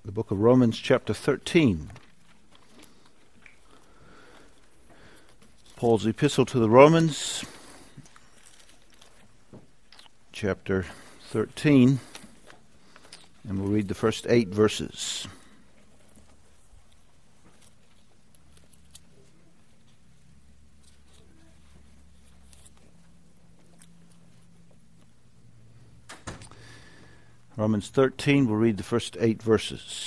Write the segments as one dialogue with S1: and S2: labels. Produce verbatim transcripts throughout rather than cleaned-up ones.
S1: the book of Romans chapter thirteen. Paul's epistle to the Romans, chapter thirteen, and we'll read the first eight verses. Romans thirteen, we'll read the first eight verses.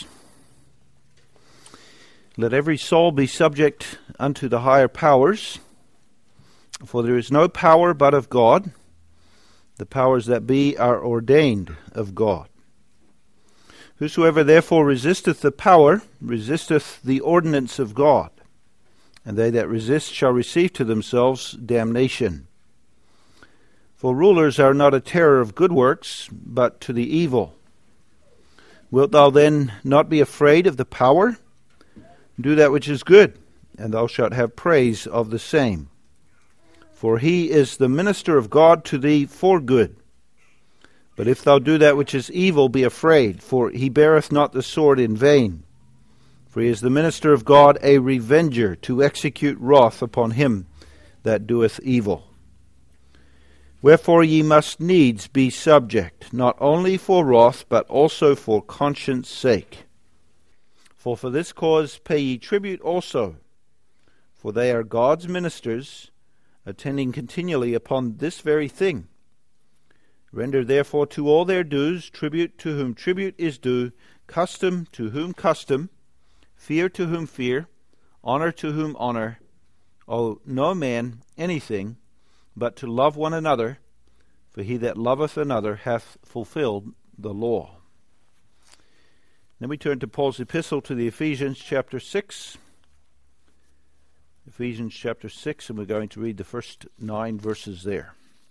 S1: Let every soul be subject unto the higher powers, for there is no power but of God. The powers that be are ordained of God. Whosoever therefore resisteth the power, resisteth the ordinance of God, and they that resist shall receive to themselves damnation. For rulers are not a terror of good works, but to the evil. Wilt thou then not be afraid of the power? Do that which is good, and thou shalt have praise of the same. For he is the minister of God to thee for good. But if thou do that which is evil, be afraid, for he beareth not the sword in vain. For he is the minister of God, a revenger, to execute wrath upon him that doeth evil. Wherefore ye must needs be subject, not only for wrath, but also for conscience sake. For for this cause pay ye tribute also, for they are God's ministers, attending continually upon this very thing. Render therefore to all their dues, tribute to whom tribute is due, custom to whom custom, fear to whom fear, honor to whom honor, owe no man anything, but to love one another, for he that loveth another hath fulfilled the law. Then we turn to Paul's epistle to the Ephesians chapter six. Ephesians chapter six, and we're going to read the first nine verses there.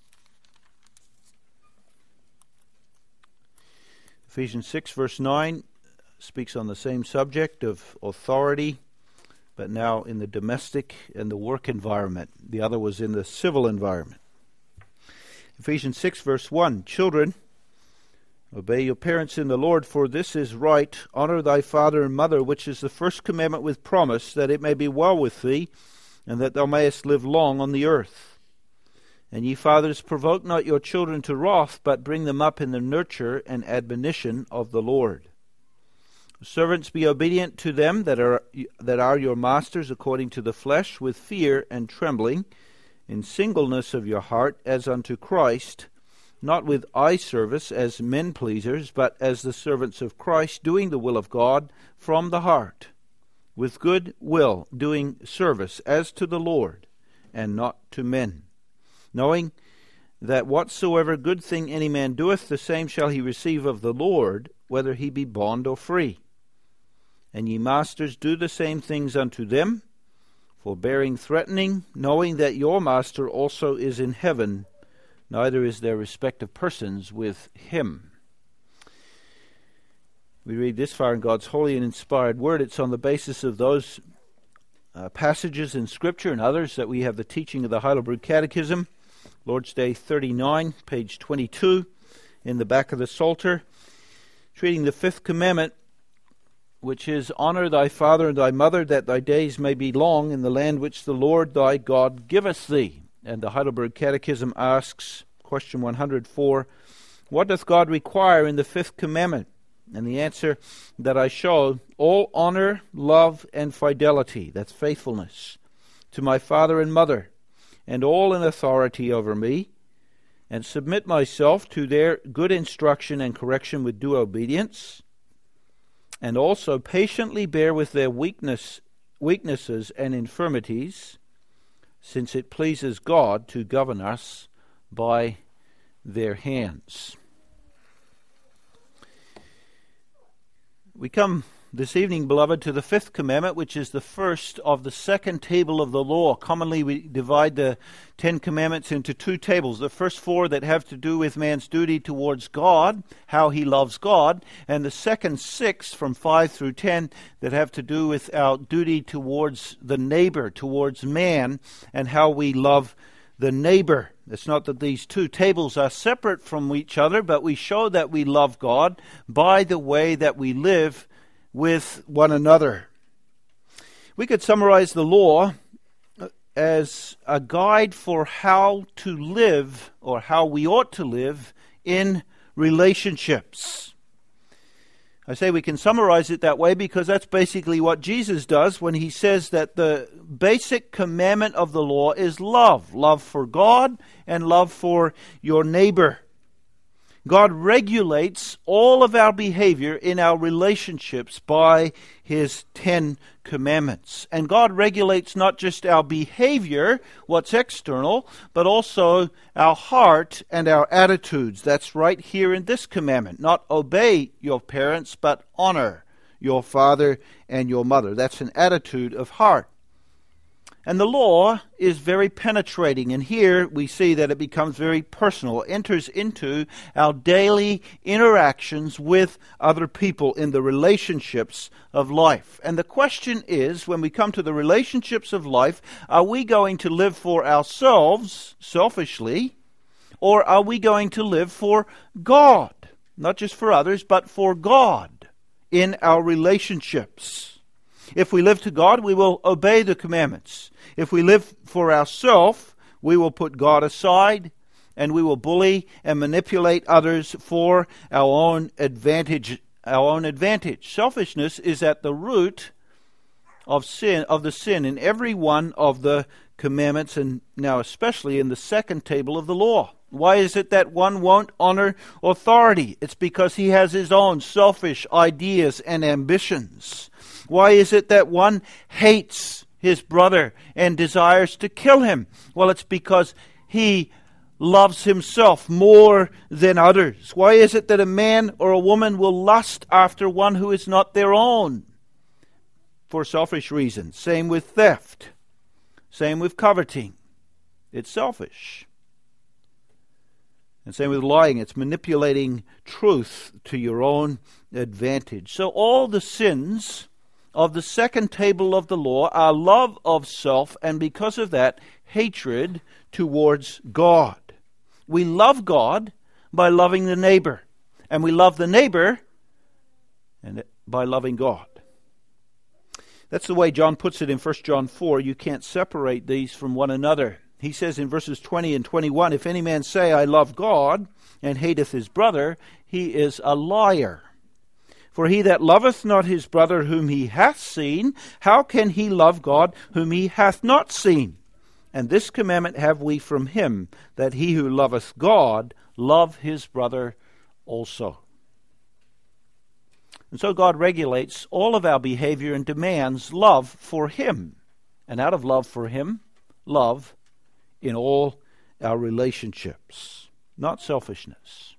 S1: Ephesians six verse nine speaks on the same subject of authority, but now in the domestic and the work environment. The other was in the civil environment. Ephesians six verse one, Children, obey your parents in the Lord, for this is right. Honor thy father and mother, which is the first commandment with promise, that it may be well with thee, and that thou mayest live long on the earth. And ye fathers, provoke not your children to wrath, but bring them up in the nurture and admonition of the Lord. Servants, be obedient to them that are that are your masters according to the flesh, with fear and trembling, in singleness of your heart, as unto Christ, not with eye service as men pleasers, but as the servants of Christ, doing the will of God from the heart, with good will, doing service as to the Lord, and not to men, knowing that whatsoever good thing any man doeth, the same shall he receive of the Lord, whether he be bond or free. And ye masters, do the same things unto them, forbearing threatening, knowing that your master also is in heaven, neither is there respect of persons with him. We read this far in God's holy and inspired word. It's on the basis of those uh, passages in Scripture and others that we have the teaching of the Heidelberg Catechism, Lord's Day thirty-nine, page twenty-two, in the back of the Psalter, treating the fifth commandment, which is, Honor thy father and thy mother, that thy days may be long in the land which the Lord thy God giveth thee. And the Heidelberg Catechism asks, question one hundred four, what doth God require in the fifth commandment? And the answer that I show, all honor, love, and fidelity, that's faithfulness, to my father and mother, and all in authority over me, and submit myself to their good instruction and correction with due obedience, and also patiently bear with their weakness, weaknesses and infirmities, since it pleases God to govern us by their hands. We come this evening, beloved, to the fifth commandment, which is the first of the second table of the law. Commonly we divide the Ten Commandments into two tables. The first four that have to do with man's duty towards God, how he loves God, and the second six, from five through ten, that have to do with our duty towards the neighbor, towards man, and how we love the neighbor. It's not that these two tables are separate from each other, but we show that we love God by the way that we live with one another. We could summarize the law as a guide for how to live, or how we ought to live, in relationships. I say we can summarize it that way because that's basically what Jesus does when he says that the basic commandment of the law is love. Love for God and love for your neighbor. God regulates all of our behavior in our relationships by His Ten Commandments. And God regulates not just our behavior, what's external, but also our heart and our attitudes. That's right here in this commandment. Not obey your parents, but honor your father and your mother. That's an attitude of heart. And the law is very penetrating, and here we see that it becomes very personal. It enters into our daily interactions with other people in the relationships of life. And the question is, when we come to the relationships of life, are we going to live for ourselves, selfishly, or are we going to live for God? Not just for others, but for God in our relationships. If we live to God, we will obey the commandments. If we live for ourselves, we will put God aside, and we will bully and manipulate others for our own advantage. Our own advantage. Selfishness is at the root of sin, of the sin in every one of the commandments, and now especially in the second table of the law. Why is it that one won't honor authority? It's because he has his own selfish ideas and ambitions. Why is it that one hates his brother and desires to kill him? Well, it's because he loves himself more than others. Why is it that a man or a woman will lust after one who is not their own? For selfish reasons. Same with theft. Same with coveting. It's selfish. And same with lying. It's manipulating truth to your own advantage. So all the sins of the second table of the law are love of self, and because of that, hatred towards God. We love God by loving the neighbor, and we love the neighbor and by loving God. That's the way John puts it in First John four. You can't separate these from one another. He says in verses twenty and twenty-one, if any man say, I love God, and hateth his brother, he is a liar. For he that loveth not his brother whom he hath seen, how can he love God whom he hath not seen? And this commandment have we from him, that he who loveth God love his brother also. And so God regulates all of our behavior and demands love for him. And out of love for him, love in all our relationships, not selfishness.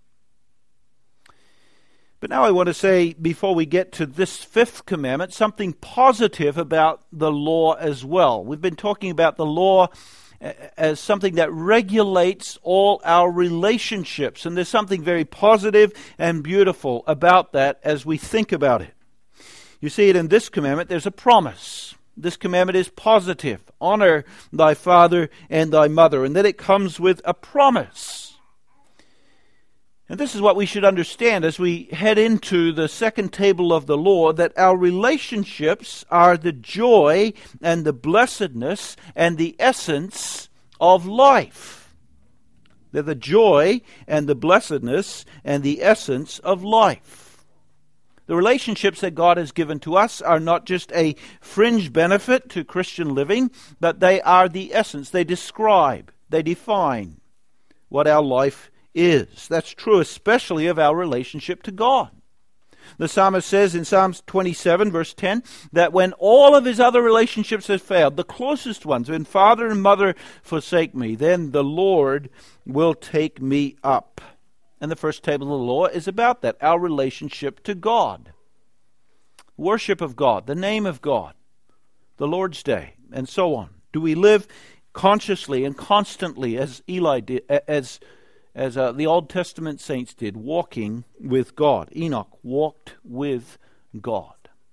S1: But now I want to say, before we get to this fifth commandment, something positive about the law as well. We've been talking about the law as something that regulates all our relationships, and there's something very positive and beautiful about that as we think about it. You see it in this commandment, there's a promise. This commandment is positive. Honor thy father and thy mother. And then it comes with a promise. And this is what we should understand as we head into the second table of the law, that our relationships are the joy and the blessedness and the essence of life. They're the joy and the blessedness and the essence of life. The relationships that God has given to us are not just a fringe benefit to Christian living, but they are the essence. They describe, they define what our life is. That's true especially of our relationship to God. The psalmist says in Psalms twenty-seven, verse ten, that when all of his other relationships have failed, the closest ones, when father and mother forsake me, then the Lord will take me up. And the first table of the law is about that, our relationship to God. Worship of God, the name of God, the Lord's Day, and so on. Do we live consciously and constantly as Eli did, as as uh, the Old Testament saints did, walking with God? Enoch walked with God.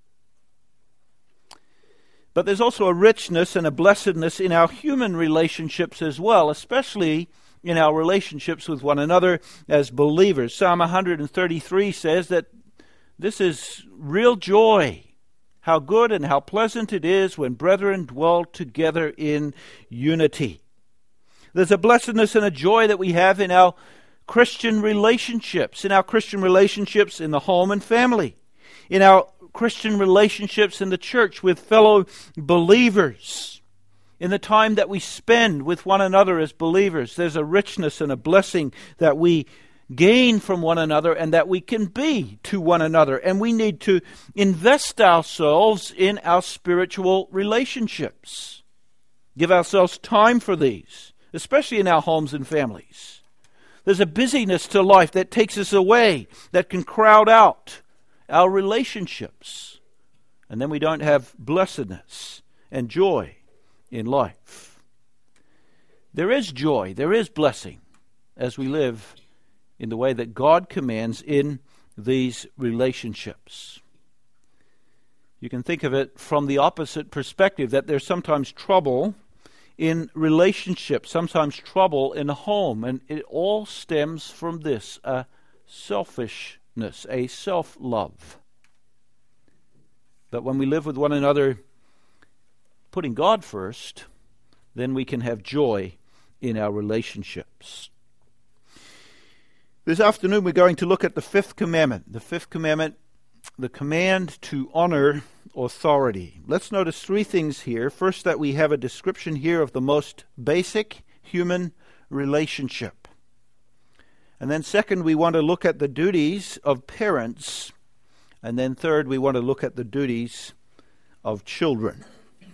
S1: But there's also a richness and a blessedness in our human relationships as well, especially in our relationships with one another as believers. Psalm one thirty-three says that This is real joy. How good and how pleasant it is when brethren dwell together in unity. There's a blessedness and a joy that we have in our Christian relationships, in our Christian relationships in the home and family, in our Christian relationships in the church with fellow believers, in the time that we spend with one another as believers. There's a richness and a blessing that we gain from one another and that we can be to one another. And we need to invest ourselves in our spiritual relationships. Give ourselves time for these, especially in our homes and families. There's a busyness to life that takes us away, that can crowd out our relationships. And then we don't have blessedness and joy in life. There is joy, there is blessing as we live in the way that God commands in these relationships. You can think of it from the opposite perspective, that there's sometimes trouble in relationships, sometimes trouble in a home, and it all stems from this, a selfishness, a self-love. But when we live with one another, putting God first, then we can have joy in our relationships. This afternoon we're going to look at the fifth commandment. The fifth commandment, the command to honor authority. Let's notice three things here. First, that we have a description here of the most basic human relationship. And then second, we want to look at the duties of parents. And then third, we want to look at the duties of children.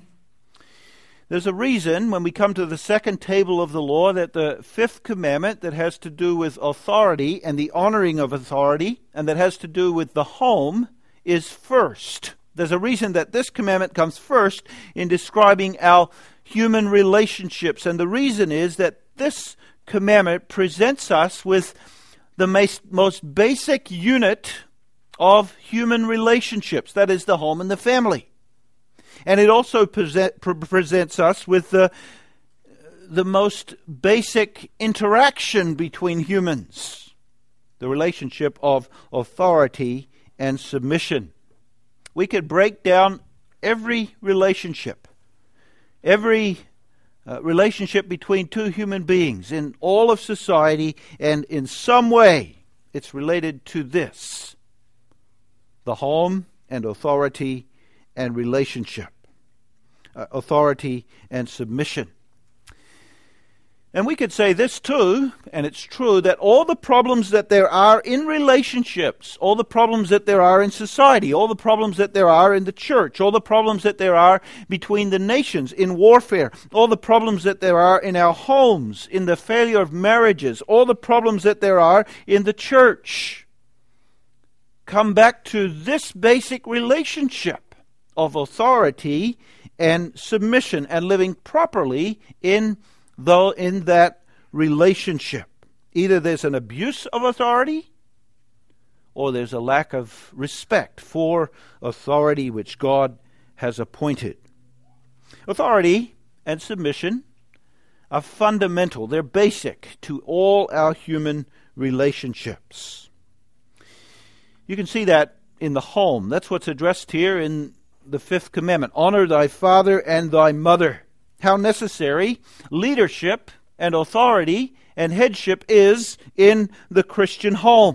S1: There's a reason when we come to the second table of the law that the fifth commandment that has to do with authority and the honoring of authority and that has to do with the home is first. There's a reason that this commandment comes first in describing our human relationships. And the reason is that this commandment presents us with the most basic unit of human relationships. That is the home and the family. And it also present, pre- presents us with the, the most basic interaction between humans, the relationship of authority and submission. We could break down every relationship, every uh, relationship between two human beings in all of society, and in some way it's related to this, the home and authority and relationship, uh, authority and submission. And we could say this too, and it's true, that all the problems that there are in relationships, all the problems that there are in society, all the problems that there are in the church, all the problems that there are between the nations in warfare, all the problems that there are in our homes, in the failure of marriages, all the problems that there are in the church, come back to this basic relationship of authority and submission and living properly in though in that relationship. Either there's an abuse of authority or there's a lack of respect for authority which God has appointed. Authority and submission are fundamental. They're basic to all our human relationships. You can see that in the home. That's what's addressed here in the fifth commandment. Honor thy father and thy mother. How necessary leadership and authority and headship is in the Christian home.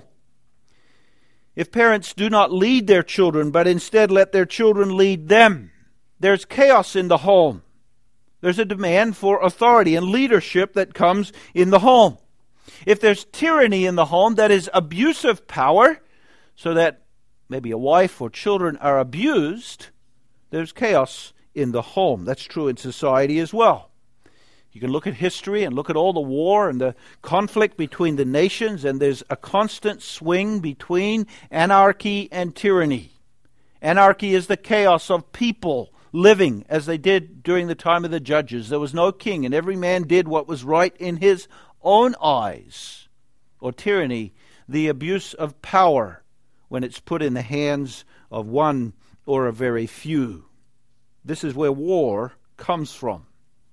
S1: If parents do not lead their children, but instead let their children lead them, there's chaos in the home. There's a demand for authority and leadership that comes in the home. If there's tyranny in the home, that is abuse of power, so that maybe a wife or children are abused, there's chaos in the home. That's true in society as well. You can look at history and look at all the war and the conflict between the nations, and there's a constant swing between anarchy and tyranny. Anarchy is the chaos of people living as they did during the time of the judges. There was no king, and every man did what was right in his own eyes. Or tyranny, the abuse of power when it's put in the hands of one or a very few. This is where war comes from.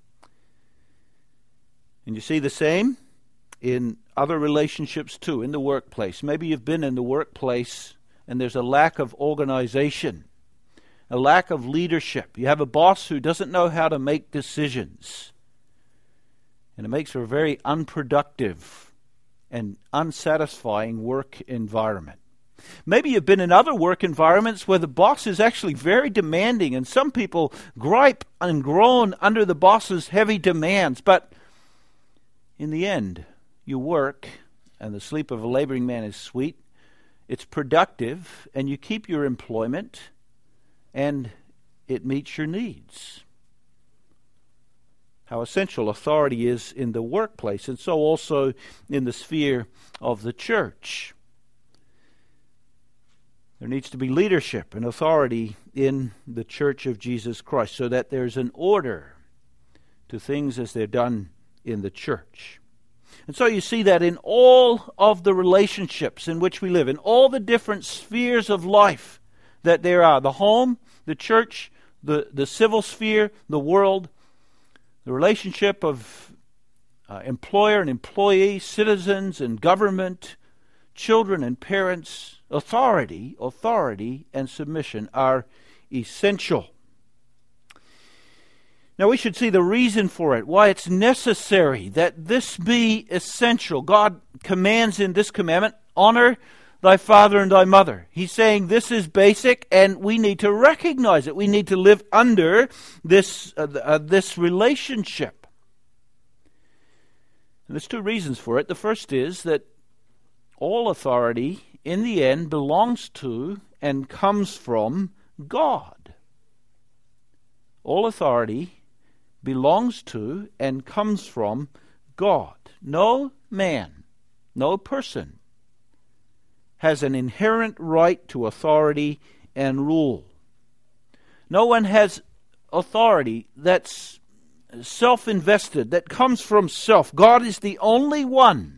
S1: And you see the same in other relationships too, in the workplace. Maybe you've been in the workplace and there's a lack of organization, a lack of leadership. You have a boss who doesn't know how to make decisions, and it makes for a very unproductive and unsatisfying work environment. Maybe you've been in other work environments where the boss is actually very demanding, and some people gripe and groan under the boss's heavy demands. But in the end, you work, and the sleep of a laboring man is sweet. It's productive, and you keep your employment, and it meets your needs. How essential authority is in the workplace, and so also in the sphere of the church. There needs to be leadership and authority in the Church of Jesus Christ so that there's an order to things as they're done in the church. And so you see that in all of the relationships in which we live, in all the different spheres of life that there are, the home, the church, the, the civil sphere, the world, the relationship of uh, employer and employee, citizens and government, children and parents, authority, authority and submission are essential. Now we should see the reason for it, why it's necessary that this be essential. God commands in this commandment, honor thy father and thy mother. He's saying this is basic and we need to recognize it. We need to live under this, uh, uh, this relationship. And there's two reasons for it. The first is that all authority in the end belongs to and comes from God. All authority belongs to and comes from God. No man, no person has an inherent right to authority and rule. No one has authority that's self-invested, that comes from self. God is the only one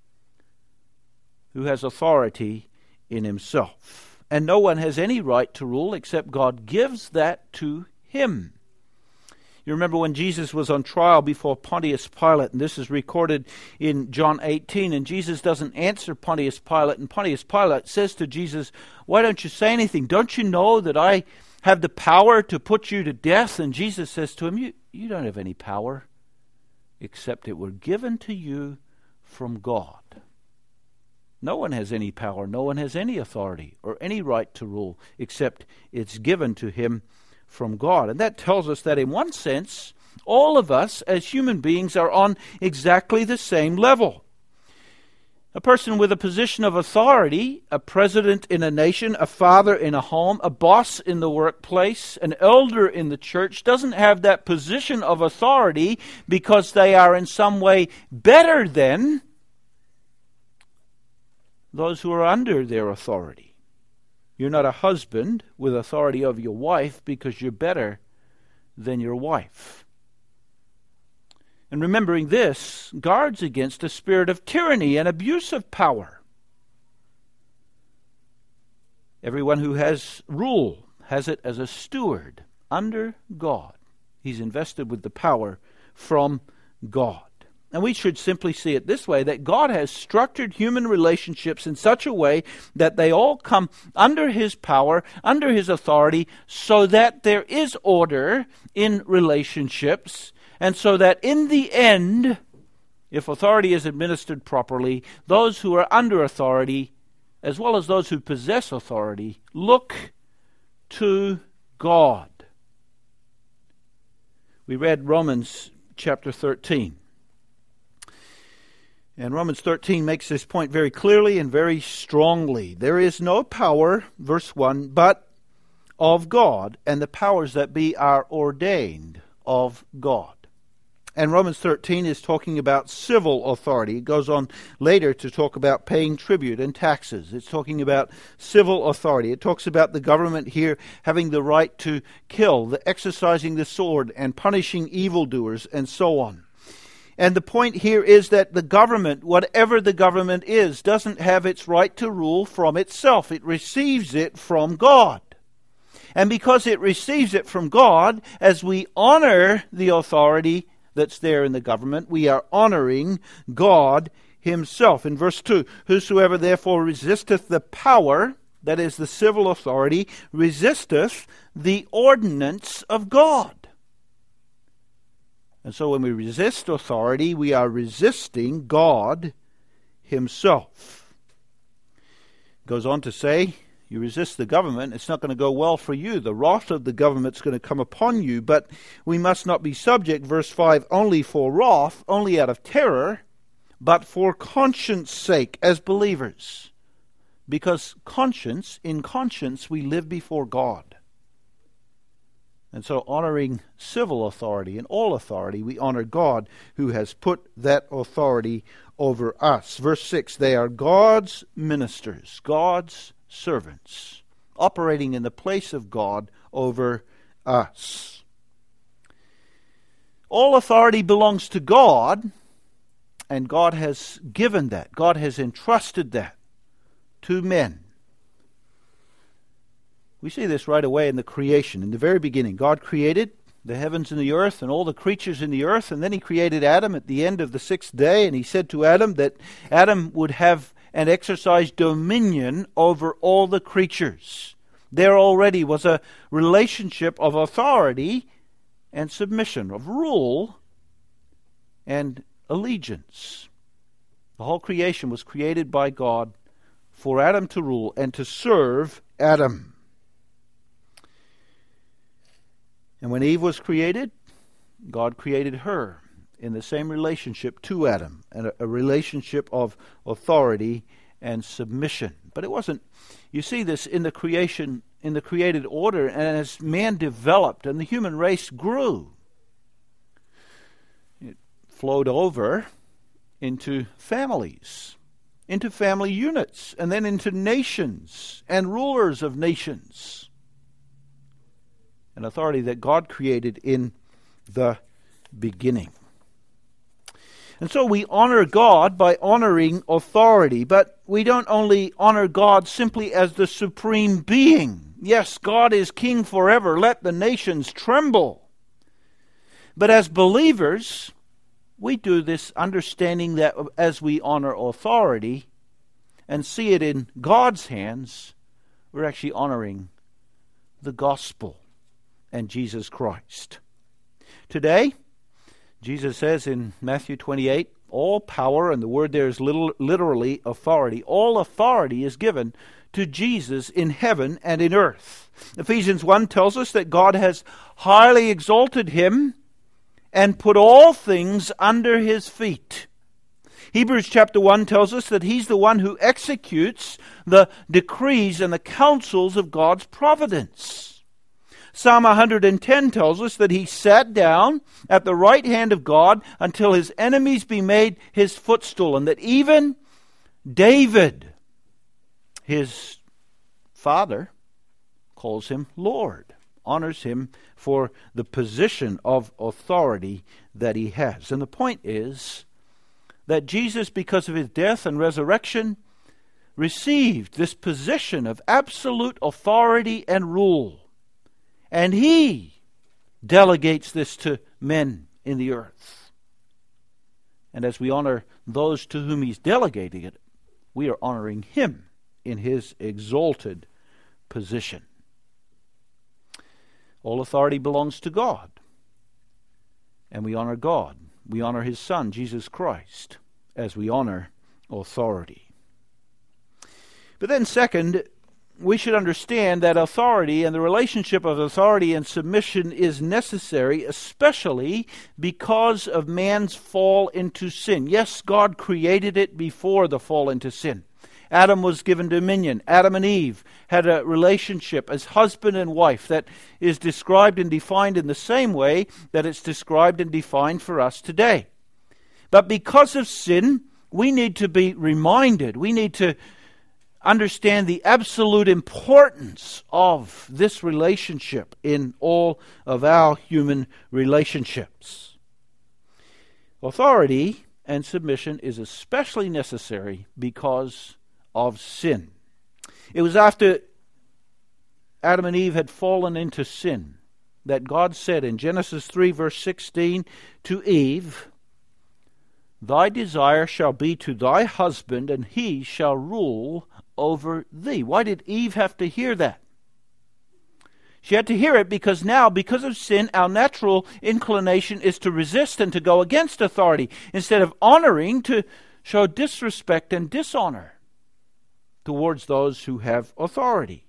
S1: who has authority in himself. And no one has any right to rule except God gives that to him. You remember when Jesus was on trial before Pontius Pilate, and this is recorded in John eighteen, and Jesus doesn't answer Pontius Pilate, and Pontius Pilate says to Jesus, why don't you say anything? Don't you know that I have the power to put you to death? And Jesus says to him, you, you don't have any power except it were given to you from God. No one has any power, no one has any authority or any right to rule except it's given to him from God. And that tells us that in one sense, all of us as human beings are on exactly the same level. A person with a position of authority, a president in a nation, a father in a home, a boss in the workplace, an elder in the church, doesn't have that position of authority because they are in some way better than those who are under their authority. You're not a husband with authority over your wife because you're better than your wife. And remembering this guards against a spirit of tyranny and abuse of power. Everyone who has rule has it as a steward under God. He's invested with the power from God. And we should simply see it this way, that God has structured human relationships in such a way that they all come under his power, under his authority, so that there is order in relationships, and so that in the end, if authority is administered properly, those who are under authority, as well as those who possess authority, look to God. We read Romans chapter thirteen. And Romans thirteen makes this point very clearly and very strongly. There is no power, verse one, but of God, and the powers that be are ordained of God. And Romans thirteen is talking about civil authority. It goes on later to talk about paying tribute and taxes. It's talking about civil authority. It talks about the government here having the right to kill, the exercising the sword, and punishing evildoers, and so on. And the point here is that the government, whatever the government is, doesn't have its right to rule from itself. It receives it from God. And because it receives it from God, as we honor the authority that's there in the government, we are honoring God himself. In verse two, whosoever therefore resisteth the power, that is the civil authority, resisteth the ordinance of God. And so when we resist authority, we are resisting God himself. It goes on to say, you resist the government, it's not going to go well for you. The wrath of the government's going to come upon you, but we must not be subject, verse five, only for wrath, only out of terror, but for conscience sake as believers. Because conscience, in conscience, we live before God. And so honoring civil authority and all authority, we honor God who has put that authority over us. Verse six, they are God's ministers, God's servants, operating in the place of God over us. All authority belongs to God, and God has given that. God has entrusted that to men. We see this right away in the creation. In the very beginning, God created the heavens and the earth and all the creatures in the earth, and then he created Adam at the end of the sixth day, and he said to Adam that Adam would have and exercise dominion over all the creatures. There already was a relationship of authority and submission, of rule and allegiance. The whole creation was created by God for Adam to rule and to serve Adam. And when Eve was created, God created her in the same relationship to Adam, and a, a relationship of authority and submission. But it wasn't, you see this in the creation, in the created order, and as man developed and the human race grew, it flowed over into families, into family units, and then into nations and rulers of nations. An authority that God created in the beginning. And so we honor God by honoring authority, but we don't only honor God simply as the supreme being. Yes, God is king forever. Let the nations tremble. But as believers, we do this understanding that as we honor authority and see it in God's hands, we're actually honoring the gospel and Jesus Christ. Today, Jesus says in Matthew twenty-eight, all power, and the word there is little, literally authority, all authority is given to Jesus in heaven and in earth. Ephesians one tells us that God has highly exalted him and put all things under his feet. Hebrews chapter one tells us that he's the one who executes the decrees and the counsels of God's providence. Psalm one hundred ten tells us that he sat down at the right hand of God until his enemies be made his footstool, and that even David, his father, calls him Lord, honors him for the position of authority that he has. And the point is that Jesus, because of his death and resurrection, received this position of absolute authority and rule. And he delegates this to men in the earth. And as we honor those to whom he's delegating it, we are honoring him in his exalted position. All authority belongs to God. And we honor God. We honor his Son, Jesus Christ, as we honor authority. But then second, we should understand that authority and the relationship of authority and submission is necessary, especially because of man's fall into sin. Yes, God created it before the fall into sin. Adam was given dominion. Adam and Eve had a relationship as husband and wife that is described and defined in the same way that it's described and defined for us today. But because of sin, we need to be reminded, we need to understand the absolute importance of this relationship in all of our human relationships. Authority and submission is especially necessary because of sin. It was after Adam and Eve had fallen into sin that God said in Genesis three verse sixteen to Eve, "Thy desire shall be to thy husband, and he shall rule over thee. Why did Eve have to hear that? She had to hear it because now, because of sin, our natural inclination is to resist and to go against authority. Instead of honoring, to show disrespect and dishonor towards those who have authority.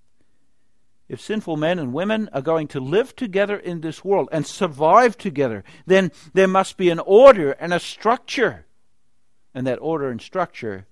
S1: If sinful men and women are going to live together in this world and survive together, then there must be an order and a structure. And that order and structure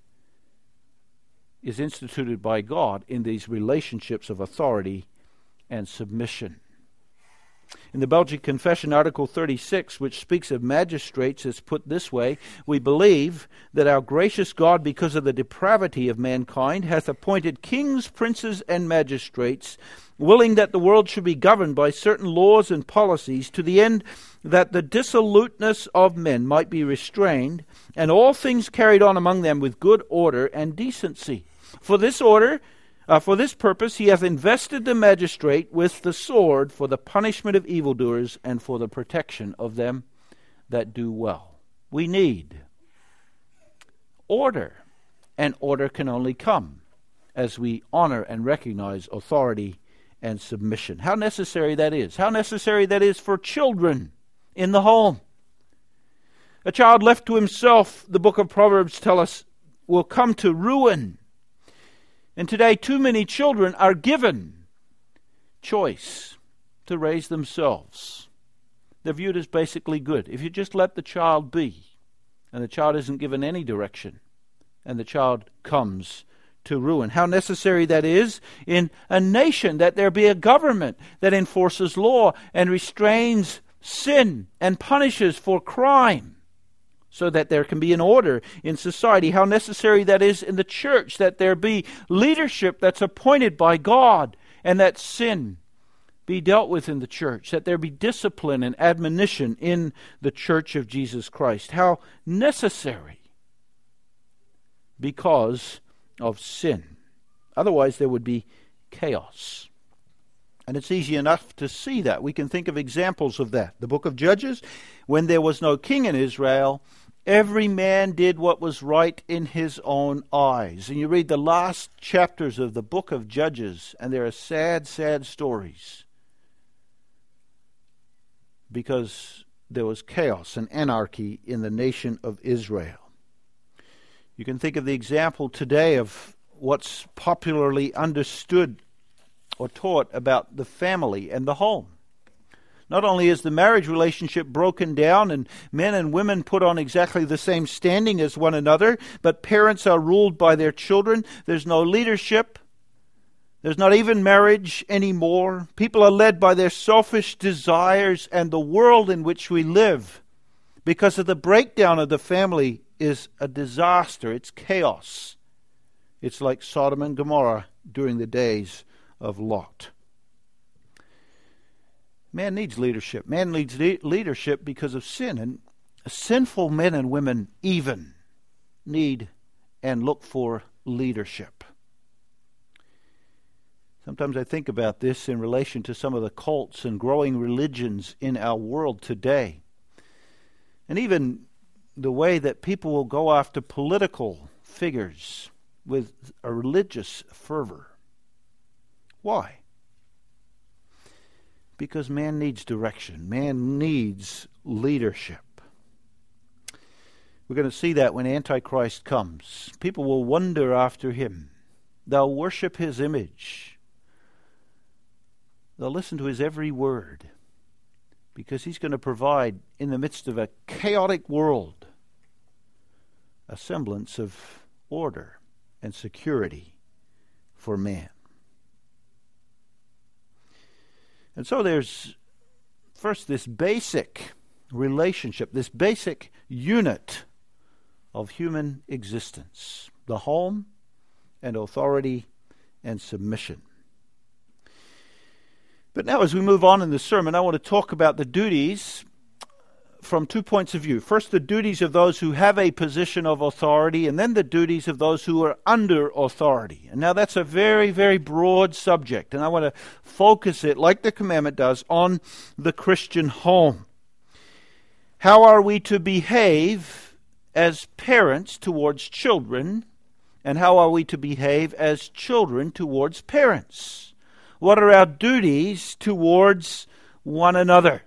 S1: is instituted by God in these relationships of authority and submission. In the Belgic Confession, Article thirty-six, which speaks of magistrates, is put this way: we believe that our gracious God, because of the depravity of mankind, hath appointed kings, princes, and magistrates, willing that the world should be governed by certain laws and policies, to the end that the dissoluteness of men might be restrained, and all things carried on among them with good order and decency. For this order, Uh, for this purpose he hath invested the magistrate with the sword for the punishment of evildoers and for the protection of them that do well. We need order, and order can only come as we honor and recognize authority and submission. How necessary that is. How necessary that is for children in the home. A child left to himself, the book of Proverbs tells us, will come to ruin. And today, too many children are given choice to raise themselves. They're viewed as basically good. If you just let the child be, and the child isn't given any direction, and the child comes to ruin. How necessary that is in a nation, that there be a government that enforces law and restrains sin and punishes for crime, so that there can be an order in society. How necessary that is in the church, that there be leadership that's appointed by God, and that sin be dealt with in the church, that there be discipline and admonition in the church of Jesus Christ. How necessary, because of sin. Otherwise there would be chaos. And it's easy enough to see that. We can think of examples of that. The book of Judges, when there was no king in Israel, every man did what was right in his own eyes. And you read the last chapters of the book of Judges, and there are sad, sad stories. Because there was chaos and anarchy in the nation of Israel. You can think of the example today of what's popularly understood or taught about the family and the home. Not only is the marriage relationship broken down and men and women put on exactly the same standing as one another, but parents are ruled by their children. There's no leadership. There's not even marriage anymore. People are led by their selfish desires, and the world in which we live, because of the breakdown of the family, is a disaster. It's chaos. It's like Sodom and Gomorrah during the days of Lot. Man needs leadership. Man needs le- leadership because of sin. And sinful men and women even need and look for leadership. Sometimes I think about this in relation to some of the cults and growing religions in our world today. And even the way that people will go after political figures with a religious fervor. Why? Because man needs direction. Man needs leadership. We're going to see that when Antichrist comes. People will wander after him. They'll worship his image. They'll listen to his every word. Because he's going to provide, in the midst of a chaotic world, a semblance of order and security for man. And so there's first this basic relationship, this basic unit of human existence, the home and authority and submission. But now as we move on in the sermon, I want to talk about the duties from two points of view. First, the duties of those who have a position of authority, and then the duties of those who are under authority. And now that's a very, very broad subject, and I want to focus it, like the commandment does, on the Christian home. How are we to behave as parents towards children And how are we to behave as children towards parents? What are our duties towards one another?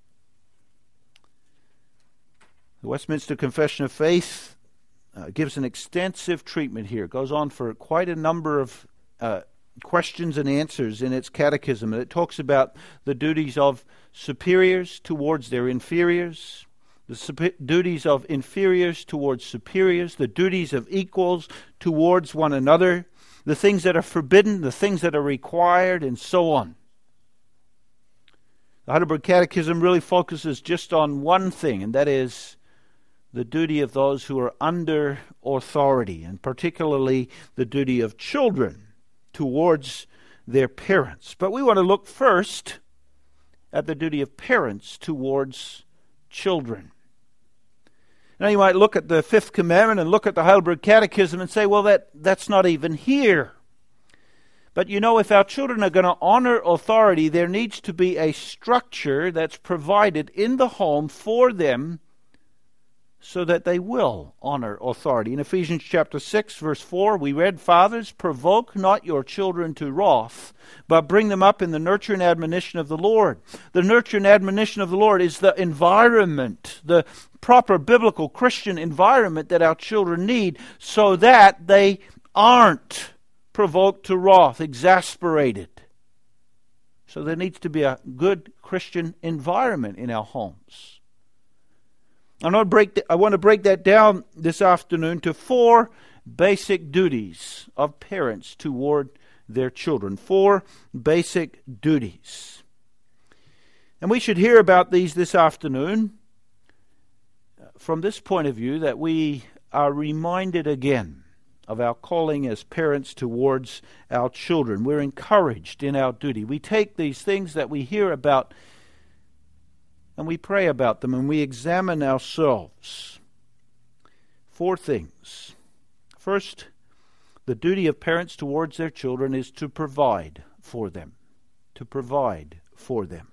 S1: The Westminster Confession of Faith uh, gives an extensive treatment here. It goes on for quite a number of uh, questions and answers in its catechism. And it talks about the duties of superiors towards their inferiors, the sup- duties of inferiors towards superiors, the duties of equals towards one another, the things that are forbidden, the things that are required, and so on. The Heidelberg Catechism really focuses just on one thing, and that is the duty of those who are under authority, and particularly the duty of children towards their parents. But we want to look first at the duty of parents towards children. Now you might look at the fifth commandment and look at the Heidelberg Catechism and say, well, that, that's not even here. But you know, if our children are going to honor authority, there needs to be a structure that's provided in the home for them so that they will honor authority. In Ephesians chapter six, verse four, we read, "Fathers, provoke not your children to wrath, but bring them up in the nurture and admonition of the Lord." The nurture and admonition of the Lord is the environment, the proper biblical Christian environment that our children need so that they aren't provoked to wrath, exasperated. So there needs to be a good Christian environment in our homes. I want to break th- I want to break that down this afternoon to four basic duties of parents toward their children. Four basic duties. And we should hear about these this afternoon from this point of view, that we are reminded again of our calling as parents towards our children. We're encouraged in our duty. We take these things that we hear about and we pray about them and we examine ourselves. Four things. First, the duty of parents towards their children is to provide for them. To provide for them.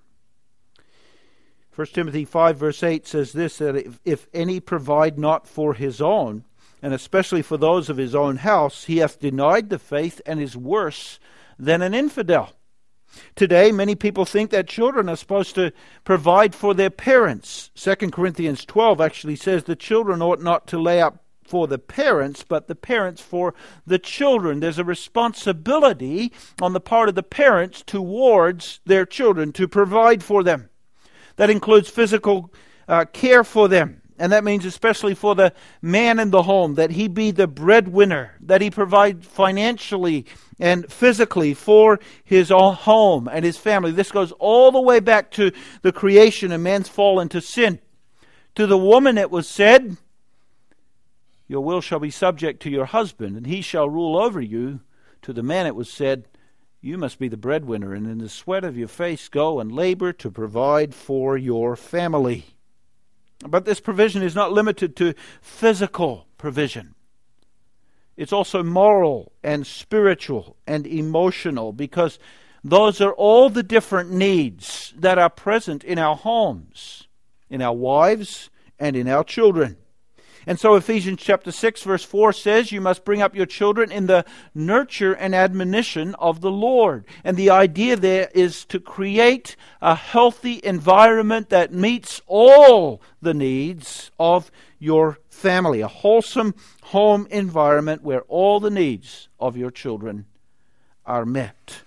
S1: First Timothy five verse eight says this, that if, if any provide not for his own, and especially for those of his own house, he hath denied the faith and is worse than an infidel. Today, many people think that children are supposed to provide for their parents. Second Corinthians twelve actually says the children ought not to lay up for the parents, but the parents for the children. There's a responsibility on the part of the parents towards their children to provide for them. That includes physical uh, care for them. And that means especially for the man in the home, that he be the breadwinner, that he provide financially and physically for his own home and his family. This goes all the way back to the creation and man's fall into sin. To the woman it was said, "Your will shall be subject to your husband, and he shall rule over you." To the man it was said, "You must be the breadwinner, and in the sweat of your face go and labor to provide for your family." But this provision is not limited to physical provision. It's also moral and spiritual and emotional, because those are all the different needs that are present in our homes, in our wives, and in our children. And so Ephesians chapter six verse four says, "You must bring up your children in the nurture and admonition of the Lord." And the idea there is to create a healthy environment that meets all the needs of your family. A wholesome home environment where all the needs of your children are met.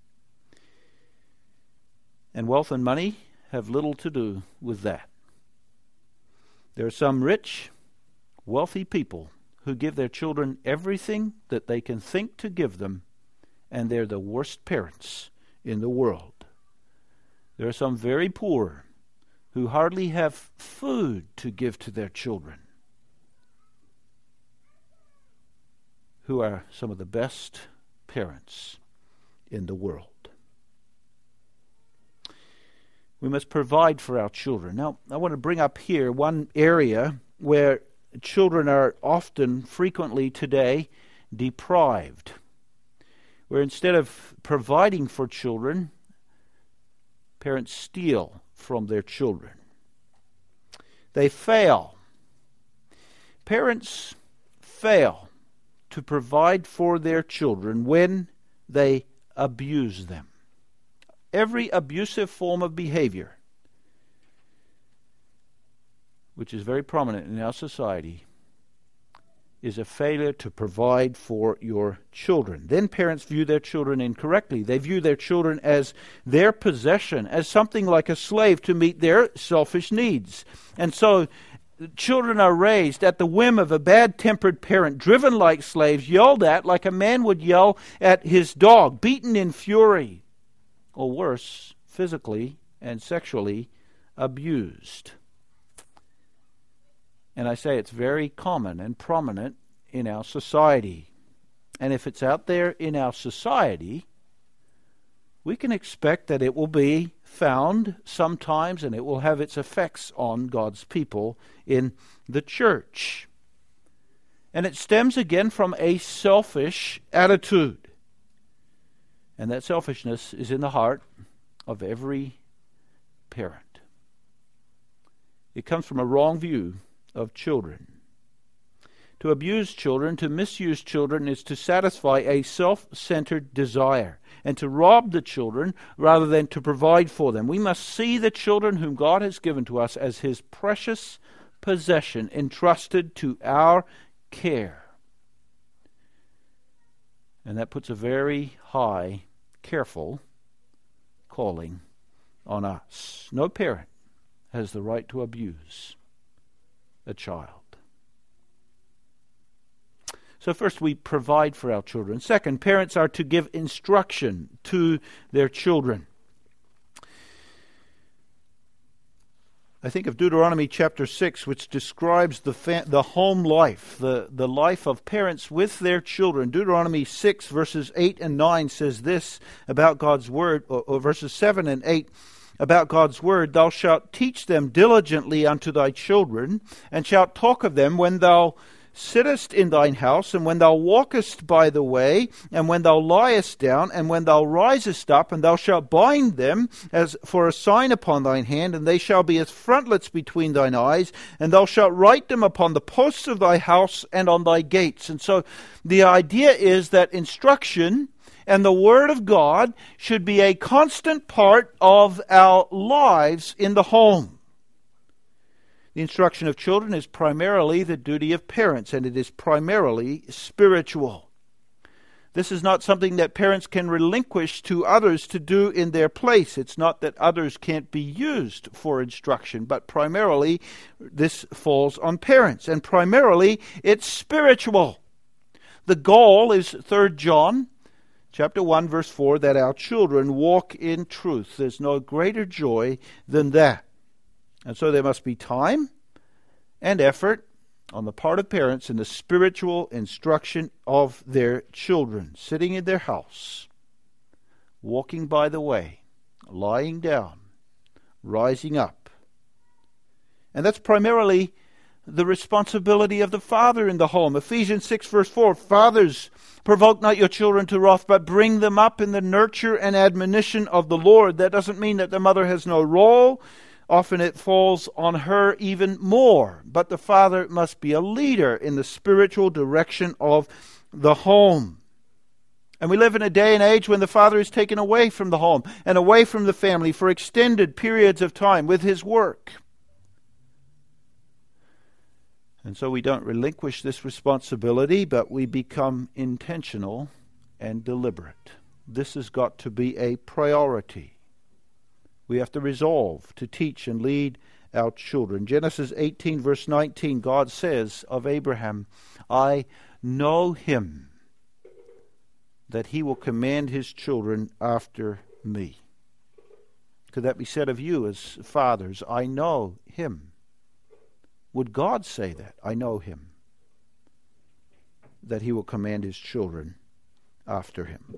S1: And wealth and money have little to do with that. There are some rich, wealthy people who give their children everything that they can think to give them, and they're the worst parents in the world. There are some very poor who hardly have food to give to their children, who are some of the best parents in the world. We must provide for our children. Now, I want to bring up here one area where children are often, frequently today, deprived. Where instead of providing for children, parents steal from their children. They fail. Parents fail to provide for their children when they abuse them. Every abusive form of behavior, which is very prominent in our society, is a failure to provide for your children. Then parents view their children incorrectly. They view their children as their possession, as something like a slave to meet their selfish needs. And so children are raised at the whim of a bad-tempered parent, driven like slaves, yelled at like a man would yell at his dog, beaten in fury, or worse, physically and sexually abused. And I say it's very common and prominent in our society. And if it's out there in our society, we can expect that it will be found sometimes, and it will have its effects on God's people in the church. And it stems again from a selfish attitude. And that selfishness is in the heart of every parent. It comes from a wrong view of children. To abuse children, to misuse children, is to satisfy a self-centered desire and to rob the children rather than to provide for them. We must see the children whom God has given to us as His precious possession entrusted to our care. And that puts a very high, careful calling on us. No parent has the right to abuse a child. So first, we provide for our children. Second, parents are to give instruction to their children. I think of Deuteronomy chapter six, which describes the fa- the home life, the, the life of parents with their children. Deuteronomy six, verses eight and nine says this about God's word, or, or verses seven and eight. About God's word, thou shalt teach them diligently unto thy children, and shalt talk of them when thou sittest in thine house, and when thou walkest by the way, and when thou liest down, and when thou risest up, and thou shalt bind them as for a sign upon thine hand, and they shall be as frontlets between thine eyes, and thou shalt write them upon the posts of thy house and on thy gates. And so the idea is that instruction and the Word of God should be a constant part of our lives in the home. The instruction of children is primarily the duty of parents, and it is primarily spiritual. This is not something that parents can relinquish to others to do in their place. It's not that others can't be used for instruction, but primarily this falls on parents, and primarily it's spiritual. The goal is Third John Chapter one, verse four, that our children walk in truth. There's no greater joy than that. And so there must be time and effort on the part of parents in the spiritual instruction of their children, sitting in their house, walking by the way, lying down, rising up. And that's primarily the responsibility of the father in the home. Ephesians six, verse four, fathers, provoke not your children to wrath, but bring them up in the nurture and admonition of the Lord. That doesn't mean that the mother has no role. Often it falls on her even more. But the father must be a leader in the spiritual direction of the home. And we live in a day and age when the father is taken away from the home and away from the family for extended periods of time with his work. And so we don't relinquish this responsibility, but we become intentional and deliberate. This has got to be a priority. We have to resolve to teach and lead our children. Genesis eighteen, verse nineteen, God says of Abraham, I know him, that he will command his children after me. Could that be said of you as fathers? I know him. Would God say that? I know him, that he will command his children after him.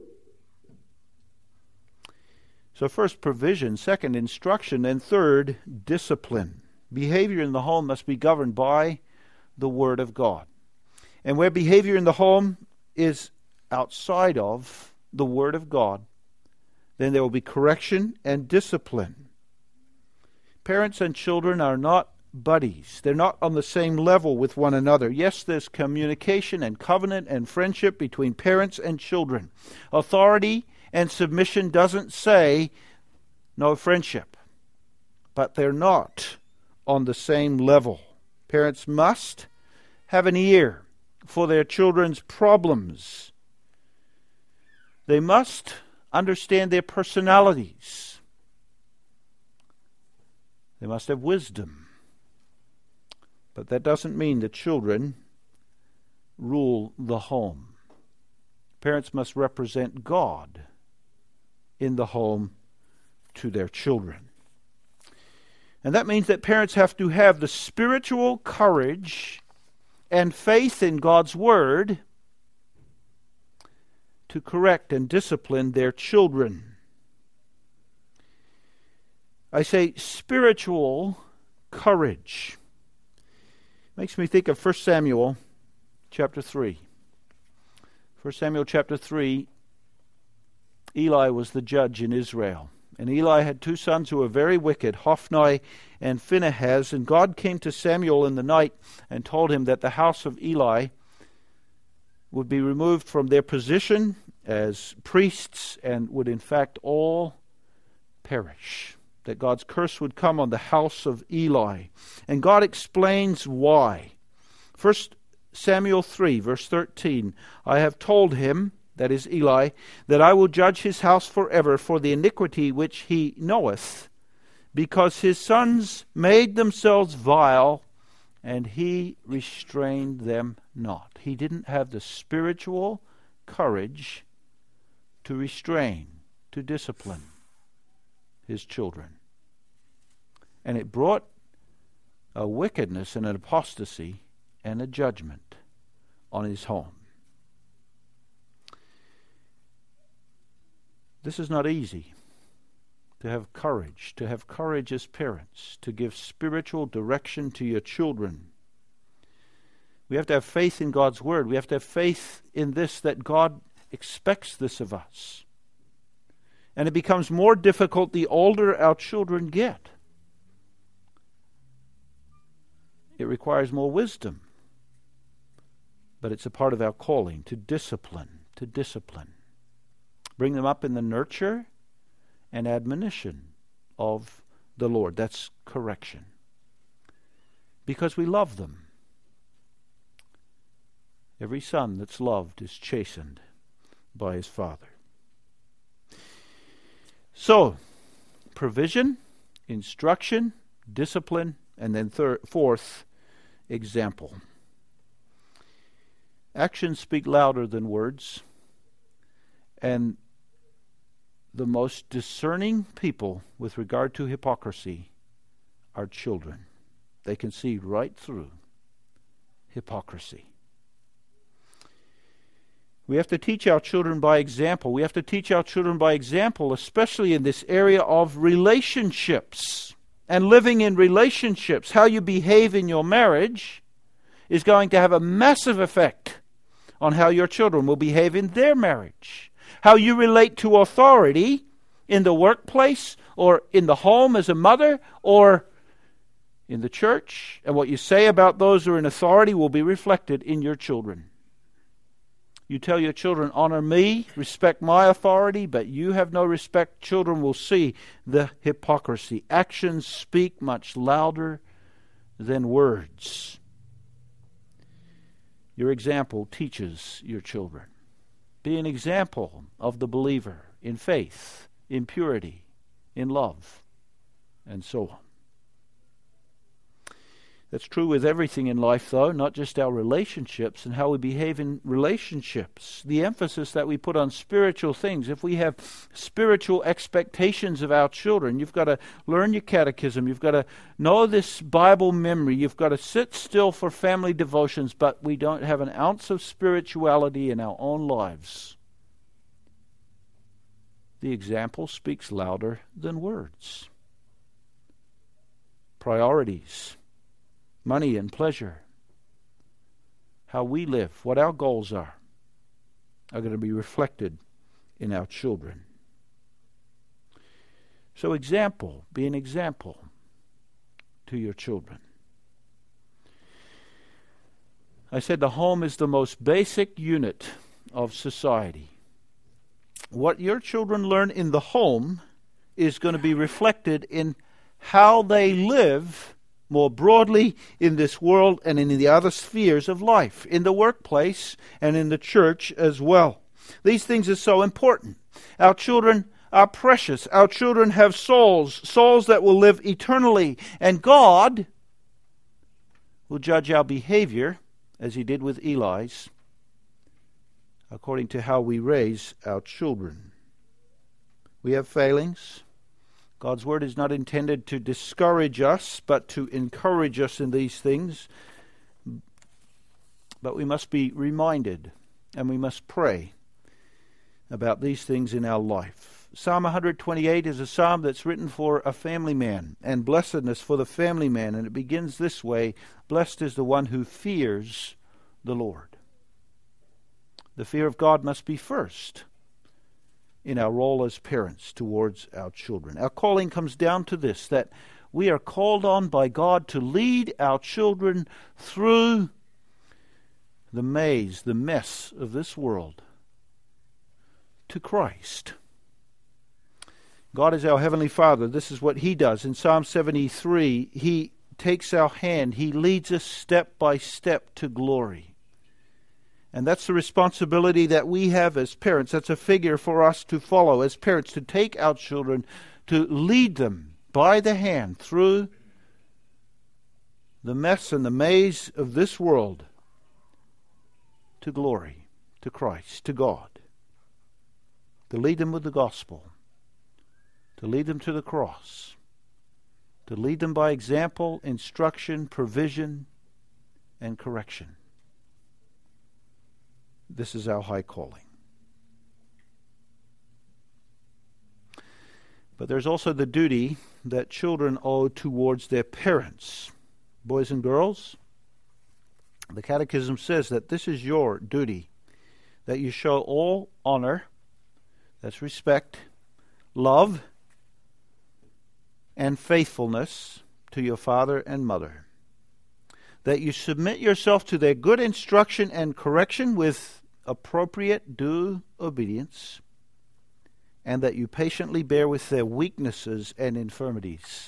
S1: So first, provision. Second, instruction. And third, discipline. Behavior in the home must be governed by the Word of God. And where behavior in the home is outside of the Word of God, then there will be correction and discipline. Parents and children are not buddies. They're not on the same level with one another. Yes, there's communication and covenant and friendship between parents and children. Authority and submission doesn't say no friendship, but they're not on the same level. Parents must have an ear for their children's problems. They must understand their personalities. They must have wisdom. But that doesn't mean the children rule the home. Parents must represent God in the home to their children. And that means that parents have to have the spiritual courage and faith in God's Word to correct and discipline their children. I say spiritual courage. Makes me think of First Samuel chapter three. First Samuel chapter three, Eli was the judge in Israel. And Eli had two sons who were very wicked, Hophni and Phinehas. And God came to Samuel in the night and told him that the house of Eli would be removed from their position as priests and would in fact all perish. That God's curse would come on the house of Eli. And God explains why. First Samuel three, verse thirteen, I have told him, that is Eli, that I will judge his house forever for the iniquity which he knoweth, because his sons made themselves vile, and he restrained them not. He didn't have the spiritual courage to restrain, to discipline his children. And it brought a wickedness and an apostasy and a judgment on his home. This is not easy, to have courage, to have courage as parents, to give spiritual direction to your children. We have to have faith in God's Word. We have to have faith in this, that God expects this of us. And it becomes more difficult the older our children get. It requires more wisdom. But it's a part of our calling to discipline, to discipline. Bring them up in the nurture and admonition of the Lord. That's correction. Because we love them. Every son that's loved is chastened by his father. So, provision, instruction, discipline, and then third, fourth, example. Actions speak louder than words. And the most discerning people with regard to hypocrisy are children. They can see right through hypocrisy. We have to teach our children by example. We have to teach our children by example, especially in this area of relationships and living in relationships. How you behave in your marriage is going to have a massive effect on how your children will behave in their marriage. How you relate to authority in the workplace or in the home as a mother or in the church, and what you say about those who are in authority will be reflected in your children. You tell your children, honor me, respect my authority, but you have no respect. Children will see the hypocrisy. Actions speak much louder than words. Your example teaches your children. Be an example of the believer in faith, in purity, in love, and so on. That's true with everything in life, though, not just our relationships and how we behave in relationships. The emphasis that we put on spiritual things. If we have spiritual expectations of our children, you've got to learn your catechism. You've got to know this Bible memory. You've got to sit still for family devotions, but we don't have an ounce of spirituality in our own lives. The example speaks louder than words. Priorities. Money and pleasure, how we live, what our goals are, are going to be reflected in our children. So example, be an example to your children. I said the home is the most basic unit of society. What your children learn in the home is going to be reflected in how they live more broadly in this world and in the other spheres of life, in the workplace and in the church as well. These things are so important. Our children are precious. Our children have souls, souls that will live eternally. And God will judge our behavior, as he did with Eli's, according to how we raise our children. We have failings. God's word is not intended to discourage us, but to encourage us in these things. But we must be reminded, and we must pray about these things in our life. Psalm one twenty-eight is a psalm that's written for a family man, and blessedness for the family man, and it begins this way: blessed is the one who fears the Lord. The fear of God must be first in our role as parents towards our children. Our calling comes down to this, that we are called on by God to lead our children through the maze, the mess of this world, to Christ. God is our Heavenly Father. This is what he does. In Psalm seventy-three, he takes our hand. He leads us step by step to glory. And that's the responsibility that we have as parents. That's a figure for us to follow as parents, to take our children, to lead them by the hand through the mess and the maze of this world to glory, to Christ, to God. To lead them with the gospel, to lead them to the cross, to lead them by example, instruction, provision, and correction. This is our high calling. But there's also the duty that children owe towards their parents. Boys and girls, the Catechism says that this is your duty, that you show all honor, that's respect, love, and faithfulness to your father and mother. That you submit yourself to their good instruction and correction with appropriate due obedience, and that you patiently bear with their weaknesses and infirmities.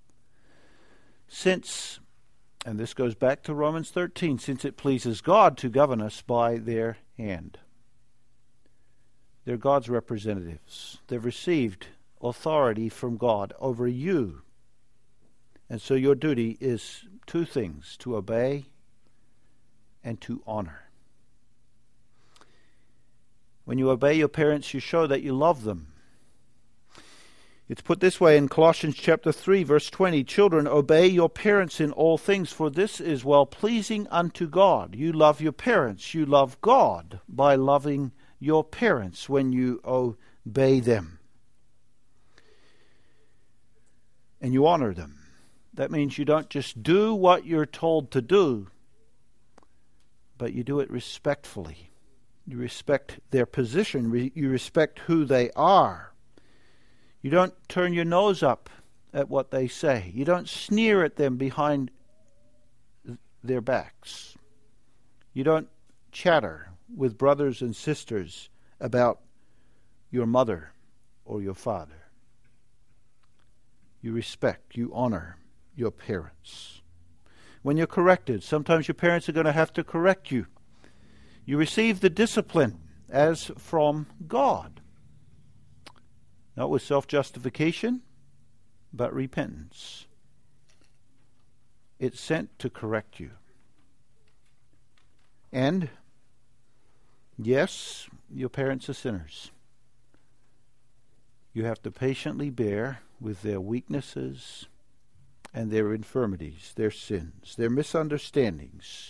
S1: Since, and this goes back to Romans thirteen, since it pleases God to govern us by their hand. They're God's representatives. They've received authority from God over you. And so your duty is two things: to obey and to honor. When you obey your parents, you show that you love them. It's put this way in Colossians chapter three, verse twenty, children, obey your parents in all things, for this is well-pleasing unto God. You love your parents. You love God by loving your parents when you obey them. And you honor them. That means you don't just do what you're told to do, but you do it respectfully. You respect their position. You respect who they are. You don't turn your nose up at what they say. You don't sneer at them behind their backs. You don't chatter with brothers and sisters about your mother or your father. You respect, you honor your parents. When you're corrected, sometimes your parents are going to have to correct you. You receive the discipline as from God. Not with self-justification, but repentance. It's sent to correct you. And, yes, your parents are sinners. You have to patiently bear with their weaknesses and their infirmities, their sins, their misunderstandings,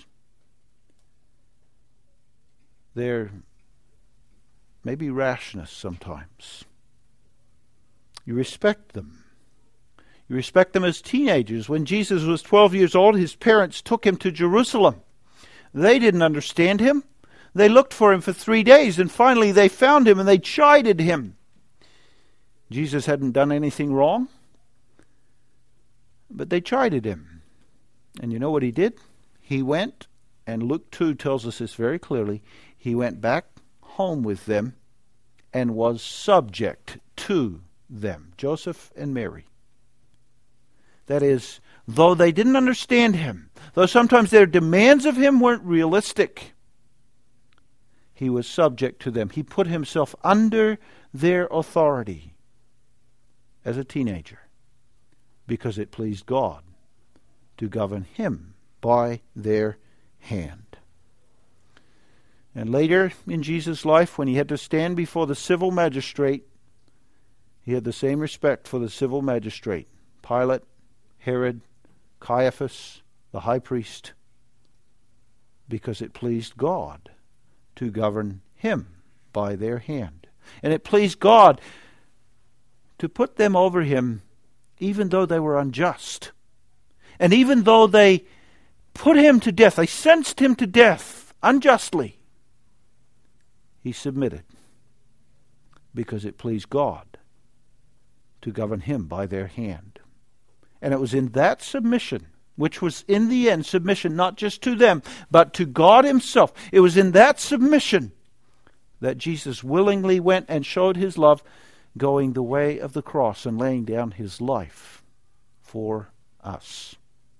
S1: their maybe rashness sometimes. You respect them. You respect them as teenagers. When Jesus was twelve years old, his parents took him to Jerusalem. They didn't understand him. They looked for him for three days, and finally they found him and they chided him. Jesus hadn't done anything wrong, but they chided him. And you know what he did? He went And Luke two tells us this very clearly. He went back home with them and was subject to them, Joseph and Mary. That is, though they didn't understand him, though sometimes their demands of him weren't realistic, he was subject to them. He put himself under their authority as a teenager because it pleased God to govern him by their hand. And later in Jesus' life, when he had to stand before the civil magistrate, he had the same respect for the civil magistrate, Pilate, Herod, Caiaphas, the high priest, because it pleased God to govern him by their hand. And it pleased God to put them over him even though they were unjust. And even though they put him to death, they sentenced him to death unjustly, he submitted because it pleased God to govern him by their hand. And it was in that submission, which was in the end submission not just to them, but to God himself. It was in that submission that Jesus willingly went and showed his love, going the way of the cross and laying down his life for us.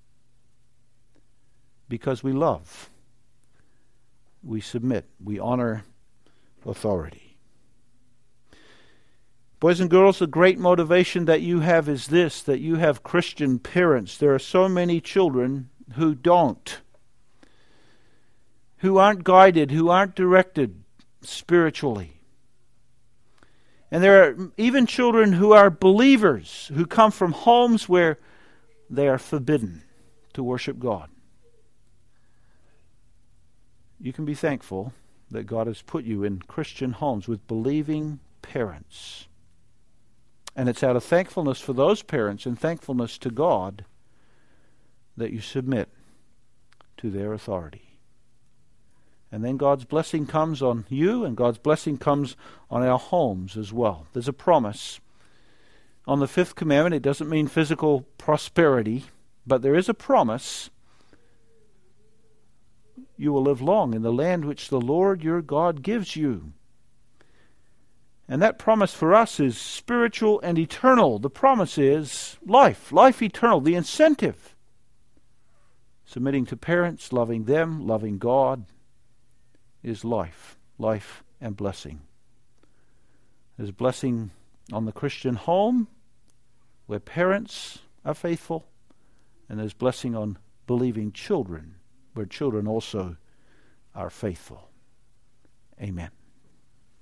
S1: Because we love, we submit, we honor authority. Boys and girls, the great motivation that you have is this, that you have Christian parents. There are so many children who don't, who aren't guided, who aren't directed spiritually. And there are even children who are believers, who come from homes where they are forbidden to worship God. You can be thankful that God has put you in Christian homes with believing parents. And it's out of thankfulness for those parents and thankfulness to God that you submit to their authority. And then God's blessing comes on you, and God's blessing comes on our homes as well. There's a promise. On the fifth commandment, it doesn't mean physical prosperity, but there is a promise. You will live long in the land which the Lord your God gives you. And that promise for us is spiritual and eternal. The promise is life, life eternal, the incentive. Submitting to parents, loving them, loving God is life, life and blessing. There's blessing on the Christian home where parents are faithful, and there's blessing on believing children where children also are faithful. Amen.